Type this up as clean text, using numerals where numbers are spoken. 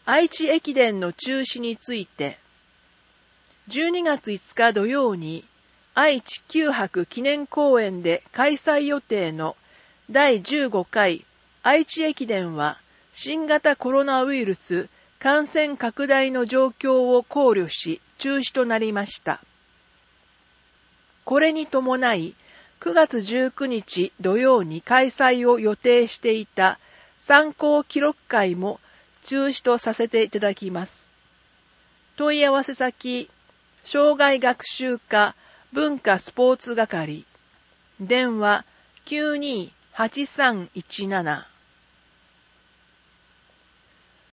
愛知駅伝の中止について、12月5日土曜に愛知九博記念公園で開催予定の第15回愛知駅伝は新型コロナウイルス感染拡大の状況を考慮し中止となりました。これに伴い9月19日土曜に開催を予定していた参考記録会も中止とさせていただきます。問い合わせ先、障害学習課文化スポーツ係、電話 928317